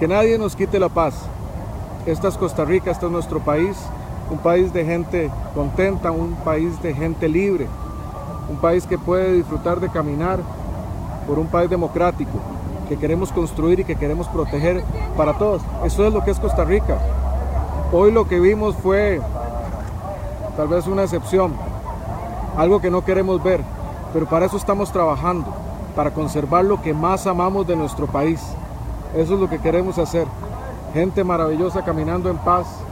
Que nadie nos quite la paz. Esta es Costa Rica, este es nuestro país, un país de gente contenta, un país de gente libre, un país que puede disfrutar de caminar por un país democrático, que queremos construir y que queremos proteger para todos. Eso es lo que es Costa Rica. Hoy lo que vimos fue tal vez una excepción, algo que no queremos ver, pero para eso estamos trabajando, para conservar lo que más amamos de nuestro país. Eso es lo que queremos hacer. Gente maravillosa caminando en paz,